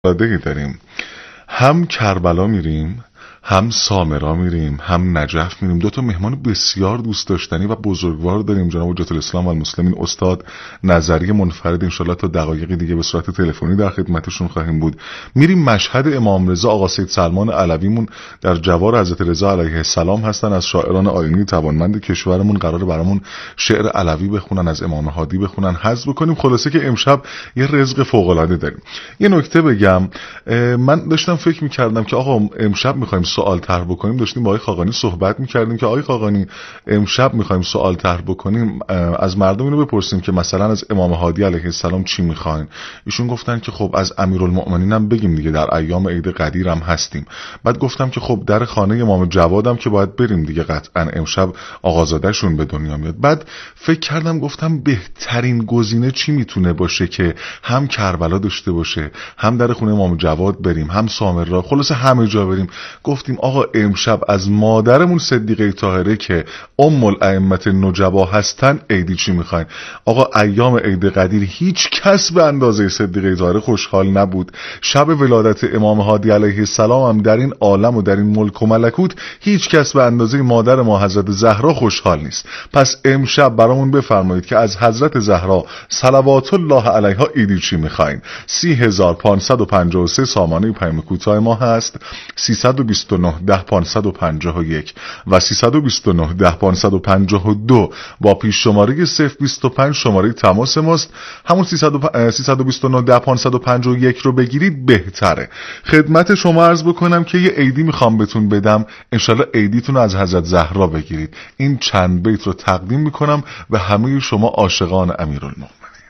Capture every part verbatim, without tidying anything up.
فوق‌العاده‌ای داریم. هم کربلا میریم، هم سامرا میریم، هم نجف میریم. دو تا مهمان بسیار دوست داشتنی و بزرگوار داریم، جناب حجت الاسلام و المسلمین استاد نظری منفرد. انشالله تا دقایقی دیگه به صورت تلفنی در خدمتشون خواهیم بود. میریم مشهد امام رضا. آقا سید سلمان علویمون در جوار حضرت رضا علیه السلام هستن، از شاعران آیینی توانمند کشورمون. قراره برامون شعر علوی بخونن، از امام هادی بخونن، حظ بکنیم. خلاصه که امشب یه رزق فوق العاده داریم. یه نکته بگم، من داشتم فکر می‌کردم که آقا امشب می‌خوایم سوال طرح بکنیم. داشتیم با آقای خاقانی صحبت می‌کردیم که آقای خاقانی امشب می‌خوایم سوال طرح بکنیم، از مردم اینو بپرسیم که مثلا از امام هادی علیه السلام چی می‌خواین. ایشون گفتن که خب از امیرالمؤمنین هم بگیم دیگه، در ایام عید قدیر هم هستیم. بعد گفتم که خب در خانه امام جوادم که باید بریم دیگه، قطعا امشب آقازاده‌شون به دنیا میاد. بعد فکر کردم گفتم بهترین گزینه چی میتونه باشه که هم کربلا داشته باشه، هم در خونه امام جواد بریم، هم سامرا، خلاصه همه جا بریم. گفتیم آقا امشب از مادرمون صدیقه طاهره که ام الائمه نجبا هستن عیدی چی میخواین؟ آقا ایام عید قدیر هیچ کس به اندازه صدیقه طاهره خوشحال نبود. شب ولادت امام هادی علیه السلام هم در این عالم و در این ملک و ملکوت هیچ کس به اندازه مادر ما حضرت زهرا خوشحال نیست. پس امشب برامون بفرمایید که از حضرت زهرا صلوات الله علیها عیدی چی میخواین؟ سی هزار پانصد و پنجاه و سه سامانه پیام کوتاه ما هست، سیصد و بیست و نه ده پانصد و پنجاه و یک و سیصد و بیست و نه ده پانصد و پنجاه و دو با پیش شماره صفر بیست و پنج شماره تماس ماست. همون سیصد و بیست و نه ده پانصد و پنجاه و یک رو بگیرید بهتره. خدمت شما عرض بکنم که یه عیدی میخوام بهتون بدم، انشالله عیدیتون از حضرت زهرا بگیرید. این چند بیت رو تقدیم میکنم به همه شما عاشقان امیرالمؤمنین.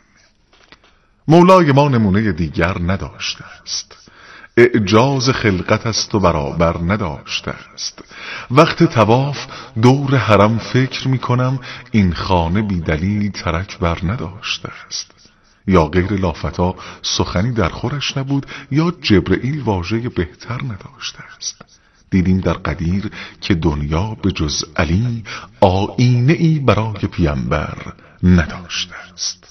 مولای ما نمونه دیگر نداشته است، اعجاز خلقت است و برابر نداشته است. وقت طواف دور حرم فکر می کنم این خانه بی دلیل ترک بر نداشته است. یا غیر لافتا سخنی در خورش نبود، یا جبرئیل واژه بهتر نداشته است. دیدیم در قدیر که دنیا به جز علی آیینه ای برای پیامبر نداشته است.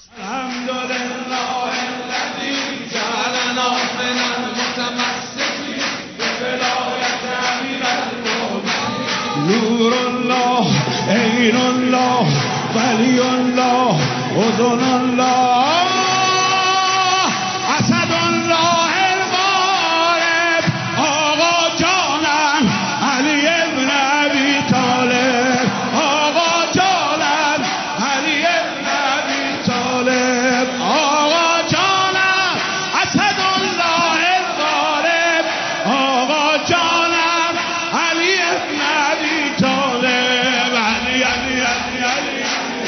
نور الله عین الله ولی الله اذن الله اسد الله الغالب آقا جانم علی ابن ابی طالب آقا جانم علی ابن ابی طالب آقا جانم اسد الله الغالب آقا جانم علی ابن ابی طالب علی علی علی علی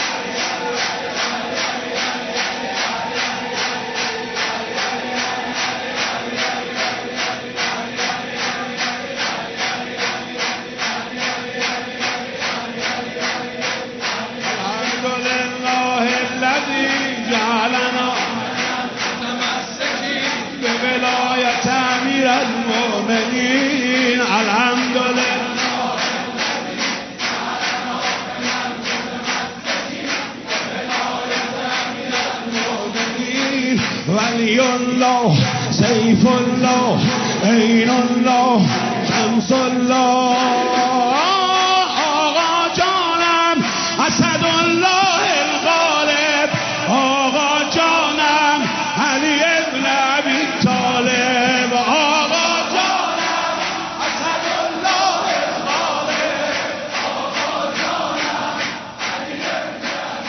المؤمنین الحمدلله ولی الله سیف الله عین الله شمس الله آقا جانم اسد الله الغالب آقا جانم علی ابن ابی طالب آقا جانم اسد الله الغالب آقا جانم علی ابن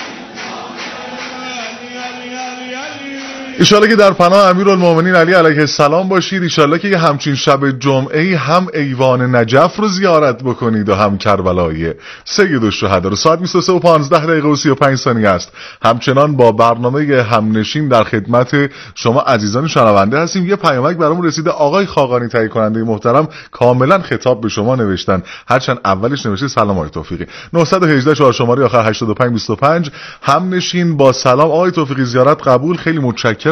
ابی طالب. ایشالله که در پناه امیرالمؤمنین علی علیه السلام باشید. ایشالله که همچین شب جمعه هم ایوان نجف رو زیارت بکنید و هم کربلای سید الشهدا رو. ساعت بیست و سه و پانزده دقیقه و سی و پنج ثانیه است. همچنان با برنامه همنشین در خدمت شما عزیزان شنونده هستیم. یه پیامک برامون رسیده، آقای خاقانی تهیه کننده محترم کاملا خطاب به شما نوشتن، هرچند اولش نوشته سلام آقای توفیقی. نهصد و هجده چهار شماره آخر هشتاد و پنج بیست و پنج همنشین با سلام آقای توفیقی، زیارت قبول، خیلی متشکرم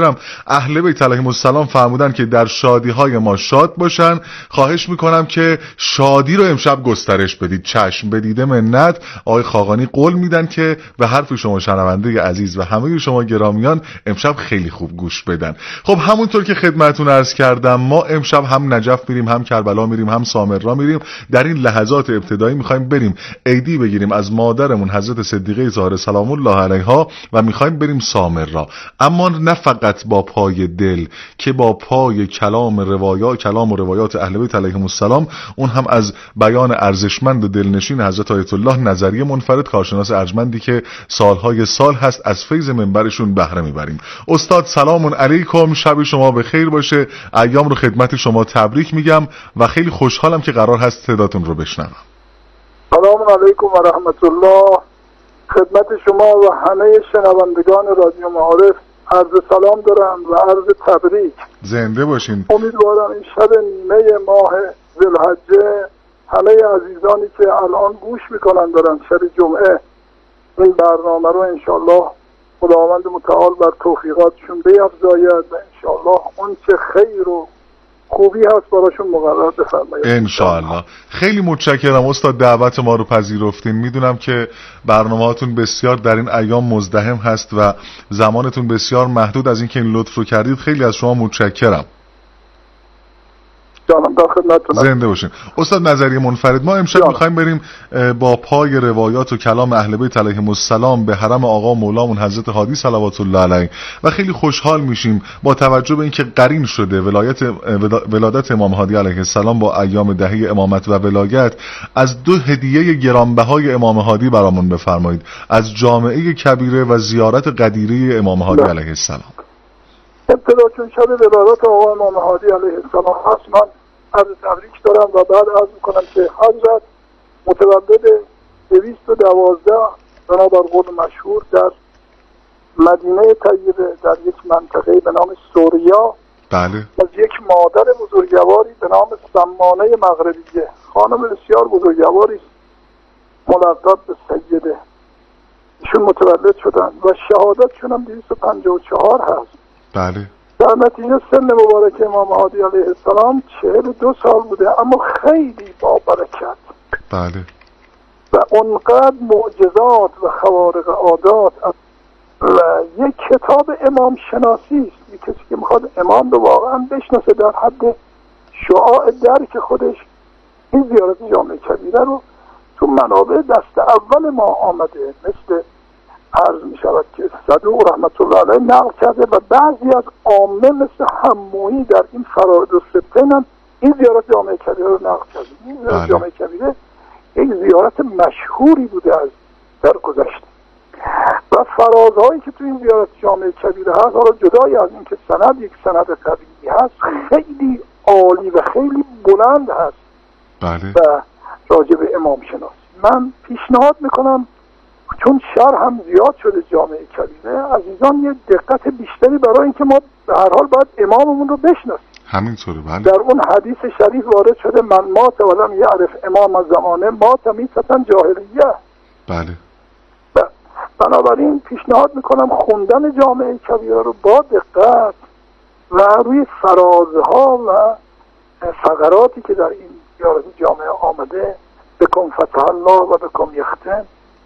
متشکرم. اهل بیت علیهم السلام فرمودن که در شادی های ما شاد باشن. خواهش میکنم که شادی رو امشب گسترش بدید. چشم بدیده منت. آقای خاقانی قول میدن که به حرف شما شنونده عزیز و همه شما گرامیان امشب خیلی خوب گوش بدن. خب همونطور که خدمتتون عرض کردم ما امشب هم نجف میریم، هم کربلا میریم، هم سامرا میریم. در این لحظات ابتدایی میخوایم بریم عیدی بگیریم از مادرمون حضرت صدیقه زهره سلام الله علیها و میخوایم بریم سامرا. اما نه فقط با پای دل که با پای کلام روایات کلام و روایات اهل بیت علیهم السلام، اون هم از بیان ارزشمند و دلنشین حضرت آیت الله نظری منفرد، کارشناس ارجمندی که سالهای سال هست از فیض منبرشون بهره میبریم. استاد سلام علیکم، شب شما به خیر باشه. ایام رو خدمت شما تبریک میگم و خیلی خوشحالم که قرار هست صداتون رو بشنوم. سلام علیکم و رحمت الله. خدمت شما و همه شنوندگان رادیو معارف عرض سلام دارم و عرض تبریک. زنده باشین. امیدوارم این شب نیمه ماه ذوالحجه همه عزیزانی که الان گوش میکنن دارن شب جمعه این برنامه رو انشالله خداوند متعال بر توفیقاتشون بیفزاید و انشالله اون چه خیر و خوبی هست براشون مقرر بفرمایید انشالله. خیلی متشکرم استاد دعوت ما رو پذیرفتین. میدونم که برنامه‌هاتون بسیار در این ایام مزدحم هست و زمانتون بسیار محدود. از اینکه این لطف رو کردید خیلی از شما متشکرم. جانم در خدمتتونم. زنده باشین. استاد نظری منفرد، ما امشب میخوایم بریم با پای روایات و کلام اهل بیت علیهم السلام به حرم آقا مولامون حضرت هادی صلوات الله علیه و خیلی خوشحال میشیم با توجه به اینکه قرین شده ولایت ولادت امام هادی علیه السلام با ایام دهه امامت و ولایت. از دو هدیه گرانبهای امام هادی برامون بفرمایید، از جامعه کبیره و زیارت قدیره امام هادی علیه السلام. ابتدا چون شب ولادت آقا امام هادی علیه السلام هست، من عرض تبریک دارم و بعد عرض میکنم که حضرت متولد دویست و دوازده بنابر قول مشهور در مدینه طیبه در یک منطقه به نام سوریا، بله، از یک مادر بزرگواری به نام سمانه مغربیه، خانم بسیار بزرگواری ملقب به سیده، ایشون متولد شدن و شهادتشون هم دویست و پنجاه و چهار هست. بله. در نتیجه سن مبارک امام هادی علیه السلام چهل و دو سال بوده، اما خیلی با برکت. بله. و اونقدر معجزات و خوارق عادات و یک کتاب امام شناسی است. یک کسی که میخواد امام رو واقعا بشناسه در حد شعاع درک خودش این زیارت جامع کبیره رو تو منابع دست اول ما آمده، مثل عرض می شود که صدوق رحمت الله علیه نقل کرده و بعضی از عامه مثل حمویی در این فرائض الستین هم این زیارت جامع کبیره رو نقل کرده. این زیارت جامع کبیره یک زیارت مشهوری بوده از در گذشته و فرازهایی که تو این زیارت جامع کبیره هست، حالا جدای از این که سند یک سند قوی هست، خیلی عالی و خیلی بلند هست. بله. و راجع به امام شناسی من پیشنهاد میکنم، چون شر هم زیاد شده جامعه کبیره، عزیزان یه دقت بیشتری برای اینکه ما به هر حال باید اماممون رو بشناسیم. همینطوره. بله. در اون حدیث شریف وارد شده من مات ولم یعرف امام از زمانه مات میتتن جاهلیه. بله. و بنابراین پیشنهاد میکنم خوندن جامعه کبیره رو با دقت و روی فرازها و فقراتی که در این زیارت جامعه آمده، بکن فتح الله و بکن یختم،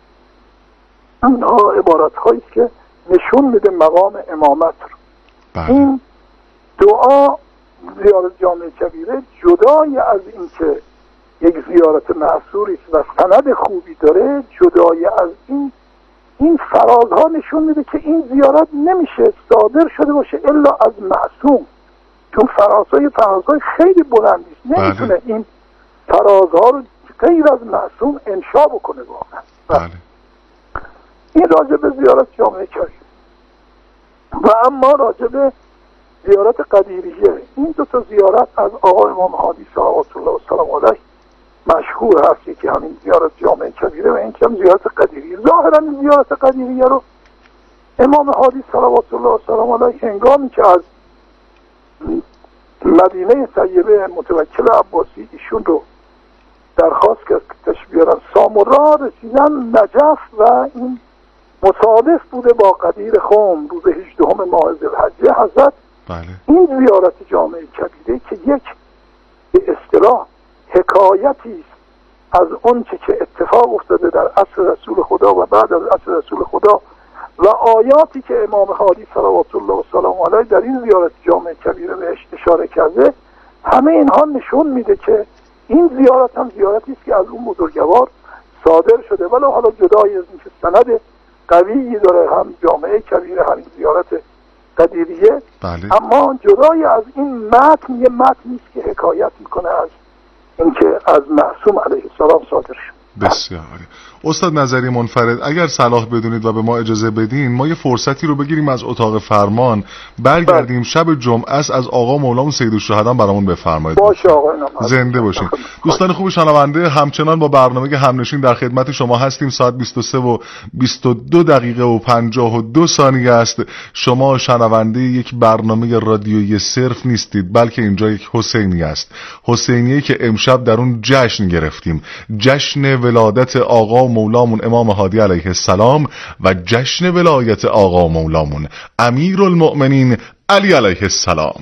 اینها عبارت هایی که نشون میده مقام امامت رو. بله. این دعا زیارت جامع کبیره جدای از این که یک زیارت معصوری است و سند خوبی داره، جدای از این این فرازها نشون میده که این زیارت نمیشه صادر شده باشه الا از معصوم، چون فرازهای فرازهای خیلی بلندی است. نمیتونه بله. این فرازها رو غیر از معصوم انشا بکنه واقعا. بله. این راجع به زیارت جامعه کبیره. و اما راجع به زیارت قدیریه، این دو تا زیارت از آقا امام هادی صلوات الله و سلام علیه مشهور هست، یکی همین زیارت جامعه کبیره و این که هم زیارت قدیریه. ظاهرا این زیارت قدیریه رو امام هادی صلوات الله و سلام علیه هنگامی که از مدینه طیبه متوکل عباسی ایشون رو درخواست کرد که تشریف بیارن سامرا، رسیدن نجف و این مصادف بوده با قدیر خم روز هجدهم ماه ذوالحجه حضرت بله. این زیارت جامع کبیره که یک به اصطلاح حکایتی است از اون چه که اتفاق افتاده در عصر رسول خدا و بعد از عصر رسول خدا و آیاتی که امام هادی صلوات الله و سلام علیه در این زیارت جامع کبیره بهش اشاره کرده، همه اینها نشون میده که این زیارت هم زیارتی است که از اون بزرگوار صادر شده. ولی حالا جدای از اینکه سند قویی داره هم جامع کبیره هم این زیارت قدیریه، بله. اما جدای از این متن یه متنی است که حکایت میکنه از اینکه از معصوم علیه السلام صادر شد. بسیار عالی. استاد نظری منفرد، اگر صلاح بدونید و به ما اجازه بدین، ما یه فرصتی رو بگیریم از اتاق فرمان برگردیم. شب جمعه است، از آقا مولامون سیدالشهداء برامون بفرمایید. باشه آقا، زنده باشین. دوستان خوب شنونده، همچنان با برنامه همنشین در خدمت شما هستیم. ساعت بیست و سه و بیست و دو دقیقه و پنجاه و دو ثانیه است. شما شنونده یک برنامه رادیویی صرف نیستید، بلکه اینجا یک حسینی است. حسینیه که امشب در اون جشن گرفتیم، جشن ولادت آقا مولامون امام هادی علیه السلام و جشن ولایت آقا مولامون امیرالمؤمنین علی علیه السلام.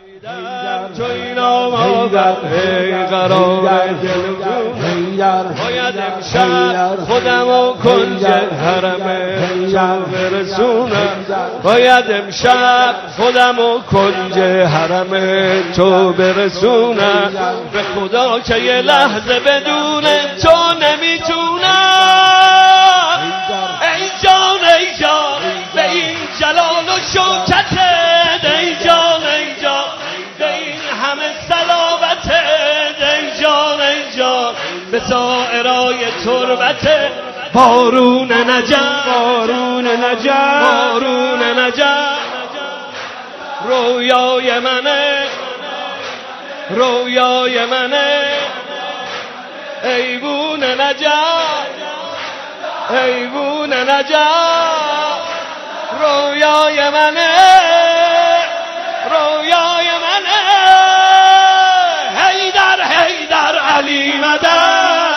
باید امشب خودم و کنج حرم برسونم، باید امشب خودم و کنج حرم تو برسونم، به خدا که یه لحظه بدون تو نمیتونم. ای جان ای جان به این جلال و شوکت، ای جان ای جان به این همه صلابت، ای جان ای جان به سائرای تربت. بارون نجف بارون نجف بارون نجف رویای منه رویای منه، ایوون نجف ایوون نجف رویای منه رویای منه. حیدر حیدر علی مدد.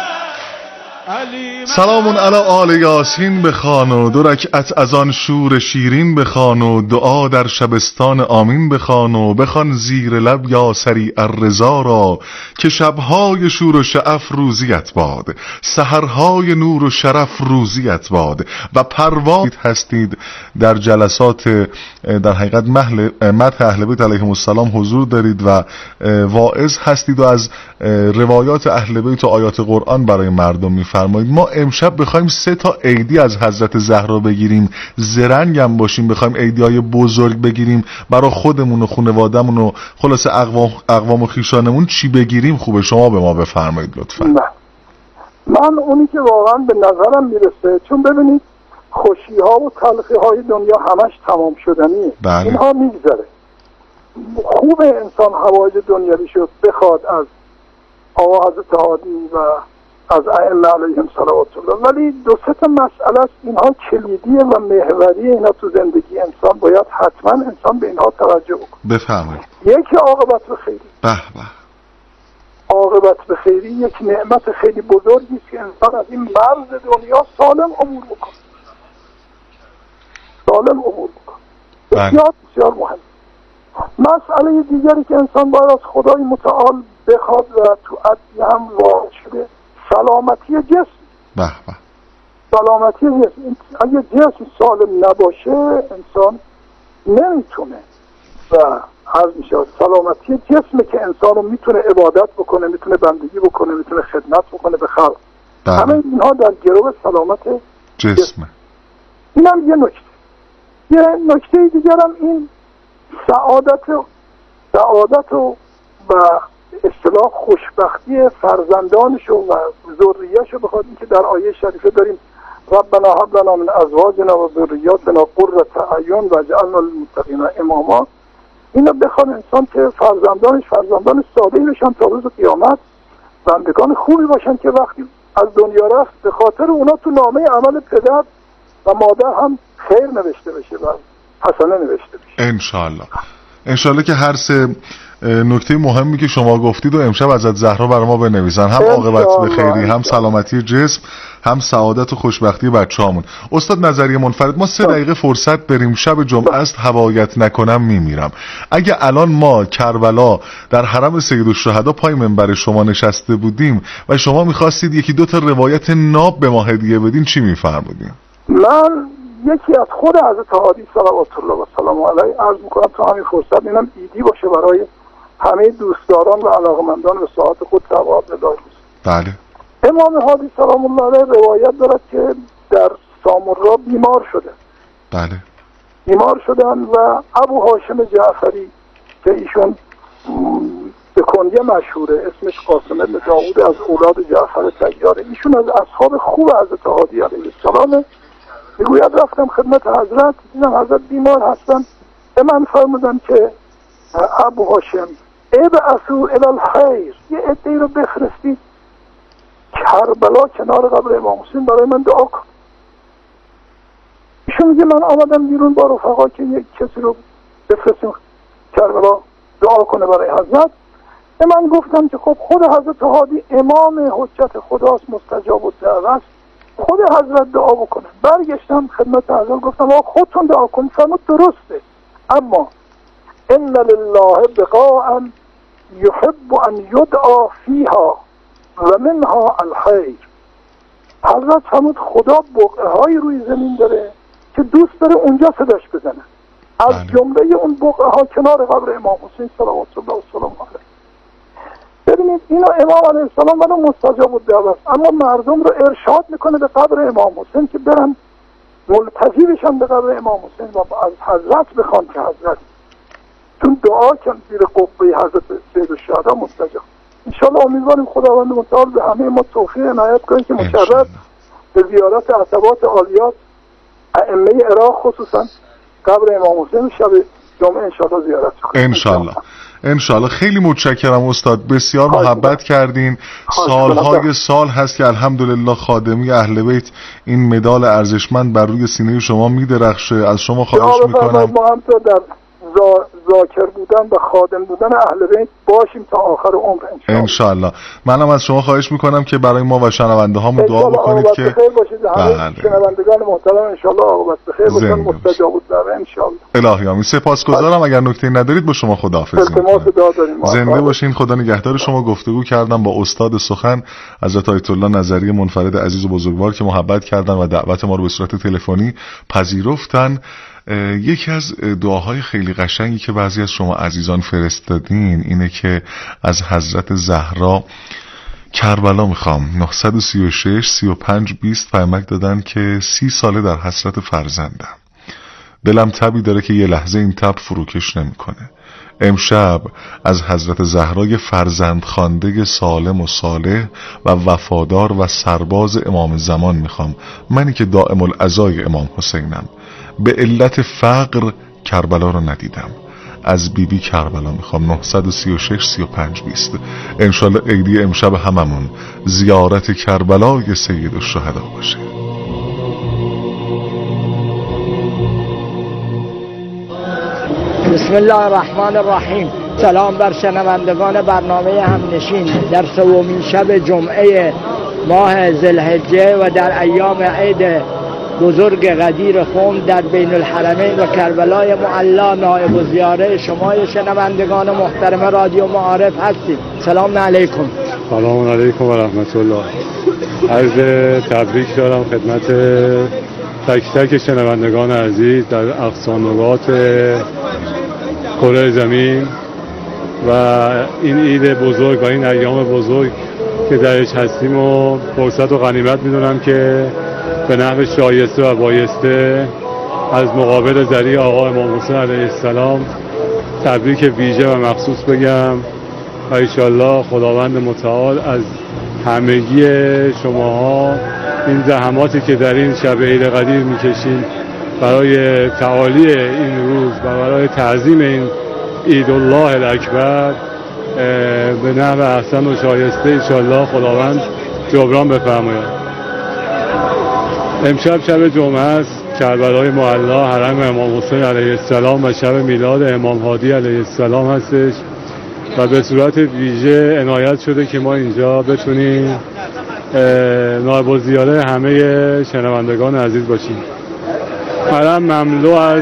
سلامون علی آل یاسین بخوان و دو رکعت از آن شور شیرین بخوان و دعا در شبستان آمین بخوان و بخوان زیر لب یا سریع الرضا را که شبهای شور و شعف روزیت باد، سحرهای نور و شرف روزیت باد و پرواز هستید در جلسات در حقیقت محل مدح اهل بیت علیهم السلام حضور دارید و واعظ هستید و از روایات اهل بیت و آیات قرآن برای مردم میفرمایید. ما امشب بخوایم سه تا عیدی از حضرت زهرا بگیریم، زرنگ هم باشیم، بخوایم عیدیای بزرگ بگیریم برای خودمون و خانواده‌مون و خلاص اقوام اقوام و خویشانمون، چی بگیریم خوبه؟ شما به ما بفرمایید لطفا. نه. من اونی که واقعا به نظرم میرسه، چون ببینید خوشی ها و تلخی های دنیا همش تمام شدنیه. بله. اینها میگذره. خوب انسان حوایج دنیوی شد بخواد از آقا حضرت هادی و از ائمه علیهم صلوات الله، ولی دو سه تا مسئله است اینها کلیدیه و محوریه اینا تو زندگی انسان، باید حتما انسان به اینها توجه بکنه. بفرمایید. یکی عاقبت به خیری. به به. عاقبت به خیری یک نعمت خیلی بزرگی است که انسان از این مرز دنیا سالم عبور بکنه. سالم عبور بکنه. بسیار بسیار مهم. مسئله دیگری که انسان باید از خدای متعال بخواد و تو عدی هم واقع شده، سلامتی جسم. به به. سلامتی جسم. اگه جسم سالم نباشه انسان نمیتونه و عرض میشه سلامتی جسم که انسان رو میتونه عبادت بکنه، میتونه بندگی بکنه، میتونه خدمت بکنه به خلق. همه اینها در گرو سلامت جسم. جسم. این هم یه نکته. یه نکته دیگر هم این سعادت و سعادت و و اصطلاح خوشبختی فرزندانشو و ذریه‌شو، بخاطر اینکه در آیه شریفه داریم ربنا هب لنا من ازواجنا و ذریاتنا قرة اعین واجعلنا للمتقین اماما. اینو بخواد انسان که فرزندانش فرزندان صالحی بشن تا روز قیامت، بندگان خوبی باشن که وقتی از دنیا رفت به خاطر اونا تو نامه عمل پدر و مادر هم خیر نوشته بشه و حسنه نوشته بشه انشاءالله. انشالله که هر سه نکته مهمی که شما گفتید و امشب حضرت زهرا برای ما بنویسن، هم عاقبت به خیری، هم سلامتی جسم، هم سعادت و خوشبختی بچه‌هامون. استاد نظریه منفرد، ما سه دقیقه فرصت بریم، شب جمعه است، هوایت نکنم میمیرم. اگه الان ما کربلا در حرم سید الشهدا پای منبر شما نشسته بودیم و شما میخواستید یکی دو تا روایت ناب به ما هدیه بدین، چی میفرمودین؟ من یکی از خود حضرت هادی صلوات الله و سلام علیه عرض میکنم تا همین فرصت اینم ایدی باشه برای همه دوستداران و علاقمندان به ساعت خود ثواب الله. بله. امام هادی سلام الله علیه روایت دارد که در سامرا بیمار شده. بله. بیمار شدن و ابو هاشم جعفری که ایشون به کنیه مشهوره، اسمش قاسم بن داوود از اولاد جعفر طیاره، ایشون از اصحاب خوب حضرت هادی علیه السلام، میگوید رفتم خدمت حضرت، دیدم حضرت بیمار هستن، به من فرمودن که ابو هاشم ابعثوا الی الخیر، یه عده‌ای رو بفرستید کربلا کنار قبر امام حسین برای من دعا کن. ایشون میگه من آمدم بیرون با رفقا که یک کسی رو بفرستیم کربلا دعا کنه برای حضرت. به من گفتم که خب خود حضرت هادی امام حجت خداست، مستجاب الدعوه است، خود حضرت دعا بکنه. برگشتم خدمت حضرت گفتم آقا خودتون دعا کنید. فرمود درسته، اما ان لله بقاء یحب ان یدعا فیها و منها الخیر. حضرت فرمود خدا بقعه های روی زمین داره که دوست داره اونجا صداش بزنه. از جمله اون بقعه ها کنار قبر امام حسین صلوات الله و سلام علیه. ببینید اینو امام علیه السلام برای مستجاب الدعوه است، اما مردم رو ارشاد میکنه به قبر امام حسین که برن ملتجی بشن به قبر امام حسین و از حضرت بخوان که حضرت چون دعا کن زیر قبه حضرت سید الشهدا مستجاب. انشاءالله امیدواریم خداوند متعال به همه ما توفیق عنایت کنه که مشرف به زیارت عتبات عالیات ائمه عراق خصوصا قبر امام حسین شب جمعه انشاءالله زیارت کنیم. انشاءالله انشاءالله. خیلی متشکرم استاد، بسیار محبت کردین. سالهای سال هست که الحمدلله خادمی اهل بیت این مدال ارزشمند بر روی سینه شما میدرخشه. از شما خواهش میکنم ما هم تو در ذاکر بودن و خادم بودن اهل بیت باشیم تا آخر عمر انشاءالله. انشاءالله. منم از شما خواهش میکنم که برای ما و شنونده هامون دعا بکنید که بخیر باشید. همه شنوندگان محترم انشاءالله عاقبت بخیر باشن، مستجاب الدعوه انشاءالله. الهی آمین. سپاسگزارم. اگر نکته ندارید با شما خداحافظی میکنم. زنده باشین. خدا نگهدار شما. گفتگو کردم با استاد سخن حضرت آیت الله نظریه منفرد عزیز و بزرگوار که محبت کردن و دعوت ما رو به صورت تلفنی پذیرفتن. یکی از دعاهای خیلی قشنگی که بعضی از شما عزیزان فرستادین اینه که از حضرت زهرا کربلا میخوام. نه سه شش سی و پنج بیست پیامک دادن که سی ساله در حسرت فرزندم، دلم تبی داره که یه لحظه این تب فروکش نمیکنه. امشب از حضرت زهرای فرزند خوانده سالم و صالح و وفادار و سرباز امام زمان میخوام، منی که دائم العزای امام حسینم، به علت فقر کربلا رو ندیدم، از بیبی کربلا میخوام. نه سه شش سی و پنج بیست. انشالله عیدی امشب هممون زیارت کربلای سید الشهدا باشه. بسم الله الرحمن الرحیم. سلام بر شنوندگان برنامه همنشین در سومین شب جمعه ماه ذوالحجه و در ایام عید بزرگ غدیر خم در بین الحرمین و کربلای معلا نائب الزیاره شما شنوندگان محترم رادیو معارف هستیم. سلام علیکم. سلام علیکم و رحمت الله. عرض تبریک دارم خدمت تک تک شنوندگان عزیز در اقصانقاط کره زمین و این عید بزرگ و این ایام بزرگ که درش هستیم و فرصت و غنیمت میدونم که به نحو شایسته و بایسته از مقابل ذریع آقا امام حسین علیه السلام تبریک ویژه و مخصوص بگم و انشالله خداوند متعال از همگی شماها این زحماتی که در این شب عید قدیر میکشین برای تعالی این روز و برای تعظیم این عید الله الاکبر به نحو احسن و شایسته انشالله خداوند جبران بفرماید. امشب شب جمعه است کربلای معلا، حرم امام حسین علیه السلام و شب میلاد امام هادی علیه السلام هستش و به صورت ویژه عنایت شده که ما اینجا بتونیم نایب الزیاره همه شنوندگان عزیز باشیم. حرم مملو از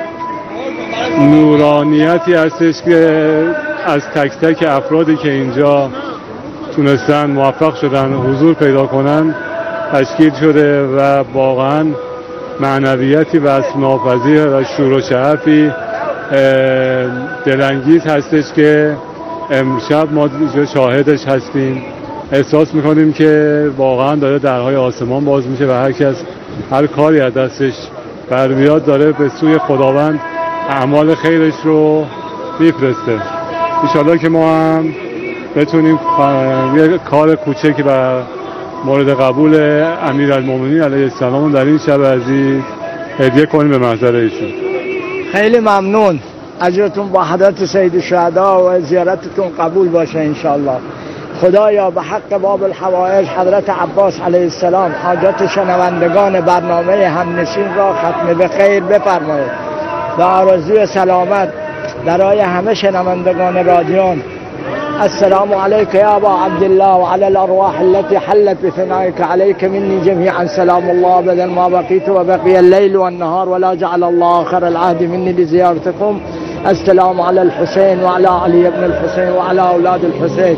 نورانیتی هستش که از تک تک افرادی که اینجا تونستن موفق شدن حضور پیدا کنن تشکیل شده و واقعا معنویتی و اسمناپذیر و شور و شعفی دلانگیز هستش که امشب ما شاهدش هستیم. احساس میکنیم که واقعا داره درهای آسمان باز میشه و هر کس هر کاری از دستش برمیاد داره به سوی خداوند اعمال خیرش رو میفرسته. انشالله که ما هم بتونیم یه کار کوچکی و مورد قبول امیرالمومنین علیه السلام در این شب عزیز هدیه کنیم به محضر ایشون. خیلی ممنون. اجرتون با حضرت سید الشهدا و زیارتتون قبول باشه انشالله. خدایا به حق باب الحوائج حضرت عباس علیه السلام حاجات شنوندگان برنامه همنشین را ختم به خیر بفرمایید و آرزوی سلامت برای همه شنوندگان رادیون. السلام عليك يا أبا عبد الله وعلى الأرواح التي حلت بثنائك عليك مني جميعا سلام الله بدل ما بقيت وبقي الليل والنهار ولا جعل الله آخر العهد مني لزيارتكم. السلام على الحسين وعلى علي بن الحسين وعلى أولاد الحسين.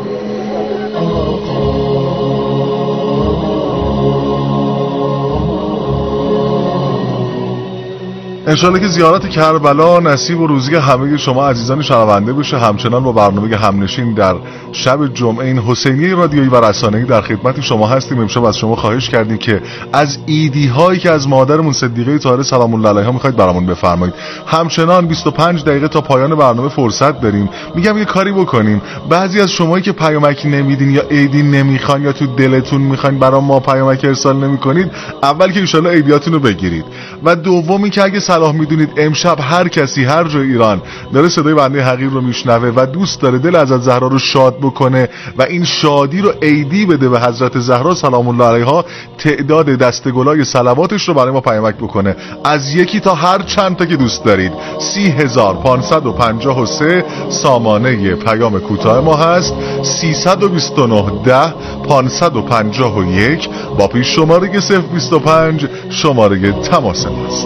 انشالله که زیارت کربلا نصیب و روزی همه شما عزیزان شنونده بشه. همچنان با برنامه همنشین در شب جمعه این حسینی رادیویی و رسانه‌ای در خدمت شما هستیم. امشب از شما خواهش کردیم که از ایدی هایی که از مادرمون صدیقه طاهره سلام الله علیها میخواید برامون بفرمایید. همچنان بیست و پنج دقیقه تا پایان برنامه فرصت داریم. میگم یه کاری بکنیم، بعضی از شمایی که پیامکی نمیدین یا ایدی نمیخوان یا تو دلتون میخواین برام ما پیامک ارسال نمیکنید، اول که ان شاء الله ایدیاتون رو بگیرید و دومی که اگه صلاح میدونید امشب هر کسی هر جای ایران داره صدای بنده حقیر رو میشنوه و دوست داره دل حضرت زهرا رو شاد بکنه و این شادی رو عیدی بده به حضرت زهرا سلام الله علیها، تعداد دستگلای صلواتش رو برای ما پیامک بکنه از یکی تا هر چند تا که دوست دارید. سی هزار پانصد و پنجاه و سه سامانه پیام کوتاه ما هست، سیصد و بیست و نه ده پانصد و پنجاه و یک با پیش شماره صفر بیست و پنج شماره تماس ماست.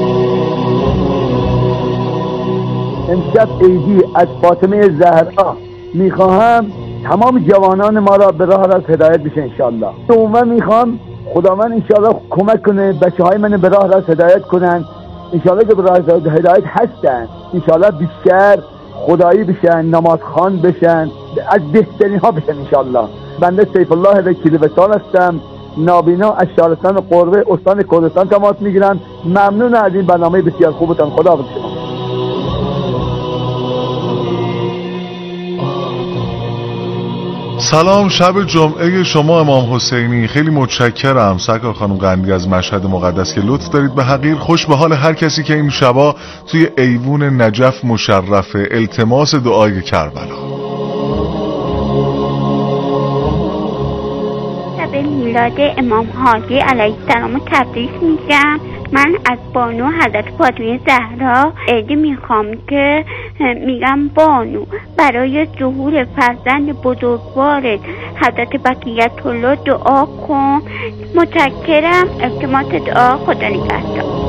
امشب عیدی از فاطمه زهرا میخواهم تمام جوانان ما را به راه راست هدایت بشه انشالله. دوما میخوام خداوند انشالله کمک کنه بچه های من به راه راست هدایت کنن انشالله که به راه راست هدایت هستن انشالله بیشتر خدایی بشن، نماز خوان بشن، از بهترین ها بشن انشالله. بنده سیف الله وکیل وصال هستم، نابینا از شهرستان قربه استان کردستان تماس میگیرم. ممنون از این برنامه بسیار خوبتان. خدا حافظ شما. سلام، شب جمعه شما امام حسینی. خیلی متشکرم سرکار خانم قندی از مشهد مقدس که لطف دارید به حقیر. خوش به حال هر کسی که این شبا توی ایوون نجف مشرفه. التماس دعای کربلا. شب میلاد امام هادی علیه السلام تبریک میگم. من از بانو حضرت فاطمه زهرا عیدی میخوام که میگم بانو برای ظهور فرزند بزرگوارت حضرت بقیت الله دعا کن. متشکرم. التماس دعا. خدا نگهدار.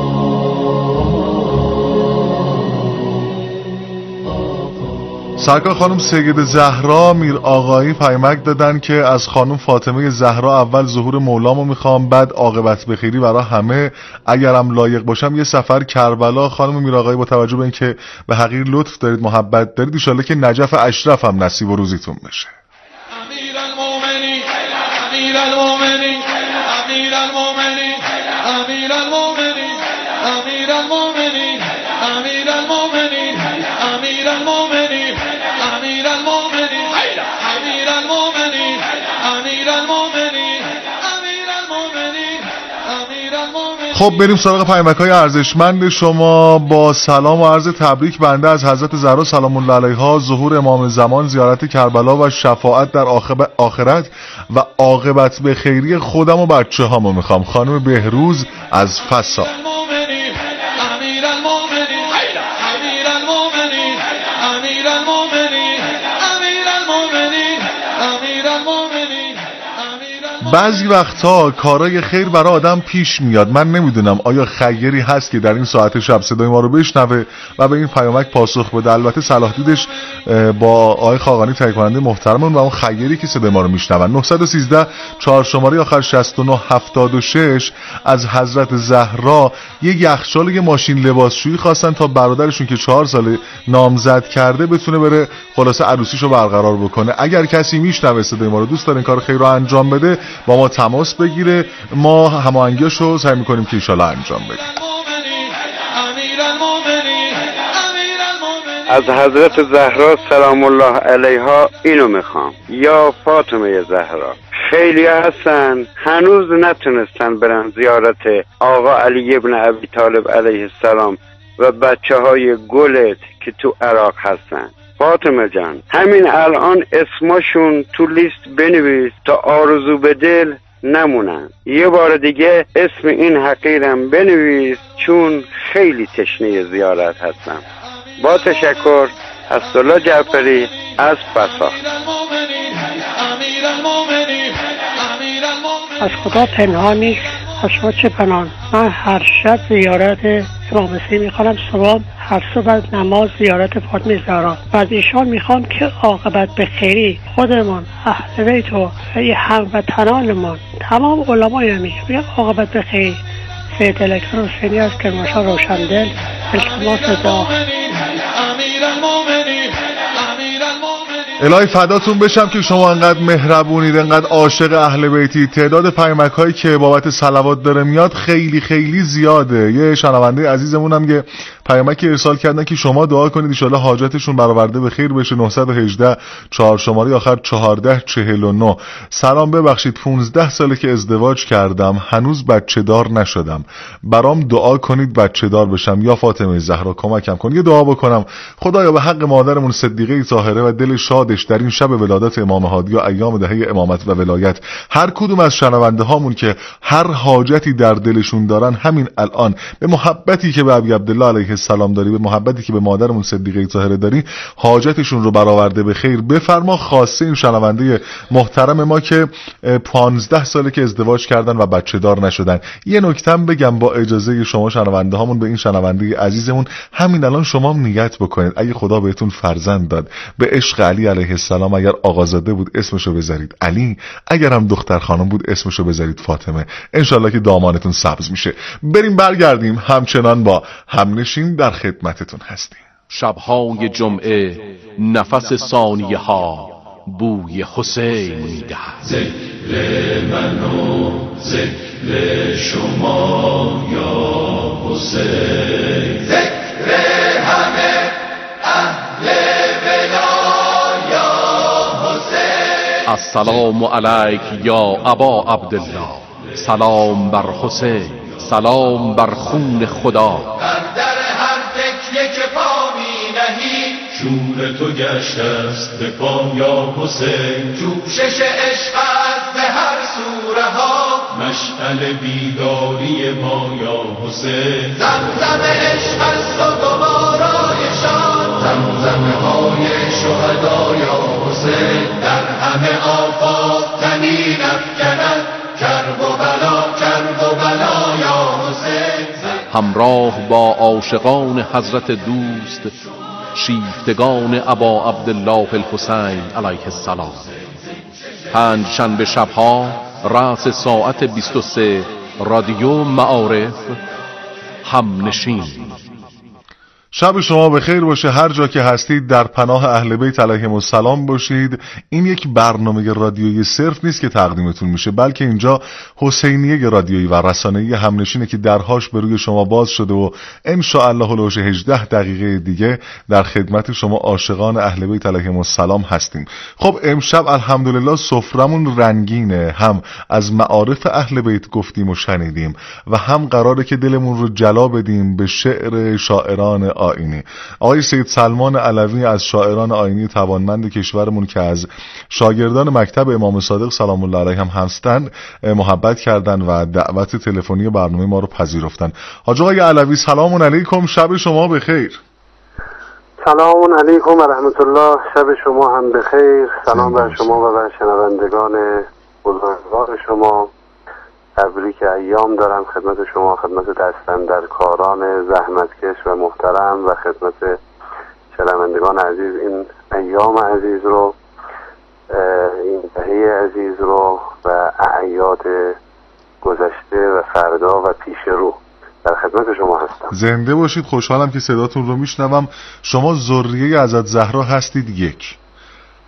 سرکار خانم سید زهرا میر آقایی پیامک دادن که از خانم فاطمه زهرا اول ظهور مولامو میخوام، بعد عاقبت بخیری برای همه، اگرم لایق باشم یه سفر کربلا. خانم میر آقایی با توجه به اینکه به حقیر لطف دارید محبت دارید ان شاءالله که نجف اشرف هم نصیب و روزیتون بشه. امیرالمومنین امیرالمومنین امیرالمومنین امیرالمومنین امیرالمومنین امیرالمومنین امیرالمومنین امیرالمومنین امیرالمومنین امیرالمومنین امیرالمومنین امیرالمومنین. خب بریم سراغ پیامک‌های ارزشمند شما. با سلام و عرض تبریک بنده از حضرت زهرا سلام الله علیها ظهور امام زمان، زیارت کربلا و شفاعت در آخرت و عاقبت به خیری خودم و بچه هامو میخوام. خانم بهروز از فسا. بعضی وقتها کارای خیر برای آدم پیش میاد. من نمیدونم آیا خیری هست که در این ساعت شب صدای ما رو بشنوه و به این پیامک پاسخ بده. البته صلاح دیدش با آقای خاقانی تهیه کننده محترمون و اون خیری که صدای ما رو میشنون. نه یک سه چهار شماره آخر شصت و نه هفتاد و شش از حضرت زهرا یه یخچال یه ماشین لباسشویی خواستن تا برادرشون که چهار ساله نامزد کرده بتونه بره خلاصه عروسیشو برقرار بکنه. اگر کسی میشنوه صدای ما رو دوست داره این کار خیر رو انجام بده با ما تماس بگیره، ما هماهنگیاشو سعی میکنیم که ان انجام بدیم. از حضرت زهرا سلام الله علیها اینو میخوام: یا فاطمه زهرا، خیلی هستن هنوز نتونستن برن زیارت آقا علی ابن ابی طالب علیه السلام و بچه های گلت که تو عراق هستن. فاطمه جان همین الان اسمشون تو لیست بنویس تا آرزو به دل نمونن. یه بار دیگه اسم این حقیرم بنویس چون خیلی تشنه زیارت هستم. با تشکر، حسدالله جعفری از فسا. از خدا پنهان نیست، از شما چه پنهان. من هر شب زیارت امام حسین میخوام، صبح هر صبح نماز زیارت فاطمه زهرا. بعد ایشان میخوام که عاقبت به خیری خودمان اهل بیت و هموطنانمان تمام علمای میگن عاقبت به خیری. سید الکترون حسینی است که ماشا روشندل التماس دعا. الهی فداتون بشم که شما انقدر مهربونید، انقدر عاشق اهل بیتی. تعداد پیامک هایی که بابت صلوات داره میاد خیلی خیلی زیاده. یه شنونده عزیزمون هم یه پیامک ارسال کردن که شما دعا کنید ان شاءالله حاجتشون برآورده به خیر بشه. نه یک هشت چهار شماره آخر چهارده چهل و نه. سلام، ببخشید پونزده ساله که ازدواج کردم، هنوز بچه دار نشدم، برام دعا کنید بچه دار بشم. یا فاطمه زهرا کمکم کن. یه دعا بکنم خدایا به حق مادرمون صدیقه طاهره و دل شادش در این شب ولادت امام هادی و ایام دهه امامت و ولایت، هر کدوم از شنونده هامون که هر حاجتی در دلشون دارن همین الان به محبتی که به ابی عبدالله علیه السلام داری، به محبتی که به مادرمون صدیقه طاهره داری، حاجتشون رو برآورده به خیر بفرما. خاصه این شنونده محترم ما که پانزده ساله که ازدواج کردن و بچه دار نشدن. یه نکتم بگم با اجازه شما شنونده هامون، به این شنونده عزیزمون همین الان شما نیت بکنید اگه خدا بهتون فرزند داد به عشق علی علیه السلام، اگر آقازاده بود اسمشو بذارید علی، اگر هم دختر خانم بود اسمشو بذارید فاطمه. انشالله که دامانتون سبز میشه. بریم برگردیم همچنان با همنشین در خدمتتون هستیم. شبهای جمعه نفس ثانیه ها بوی حسین میدهد. ذکر من و ذکر شما یا حسین، ذکر همه اهل ولا یا حسین. السلام علیک یا ابا عبدالله، سلام بر حسین، سلام بر خون خدا. در در هر تکیه که پا می نهی شور تو گشته است به پا یا حسین. جوشش عشق است به هر سوره ها، مشعل بیداری ما یا حسین. زمزم عشق است و گوارایشان، زمزمه های شهدا یا حسین. در همه آفاق تنین افکند کرب و بلا، کرب و بلا یا حسین. همراه با عاشقان حضرت دوست، شیفتگان ابا عبدالله الحسین علیه السلام، پنج شنبه شبها رأس ساعت بیست و سه رادیو معارف همنشین. شب شما بخیر باشه. هر جا که هستید در پناه اهل بیت علیهم السلام باشید. این یک برنامه رادیویی صرف نیست که تقدیمتون میشه، بلکه اینجا حسینیه رادیویی و رسانه‌ای همنشینه که درهاش به روی شما باز شده و ان شاء الله هلوش هجده دقیقه دیگه در خدمت شما عاشقان اهل بیت علیهم السلام هستیم. خب امشب الحمدلله سفرمون رنگینه، هم از معارف اهل بیت گفتیم و شنیدیم و هم قراره که دلمون رو جلا بدیم به شعر شاعران آیینی. آقای سید سلمان علوی از شاعران آیینی توانمند کشورمون که از شاگردان مکتب امام صادق سلام الله علیه هم هستند محبت کردن و دعوت تلفنی برنامه ما رو پذیرفتن. حاج آقای علوی سلام علیکم، شب شما بخیر. سلام علیکم و رحمت الله، شب شما هم بخیر. سلام بر شما و بر شنوندگان بزرگوار شما. تبریک ایام دارم خدمت شما، خدمت دستاندرکاران زحمتکش و محترم و خدمت شنوندگان عزیز. این ایام عزیز رو، این دهه عزیز رو و اعیاد گذشته و فردا و پیش رو در خدمت شما هستم. زنده باشید. خوشحالم که صداتون رو میشنوم. شما ذریه حضرت زهرا هستید. یک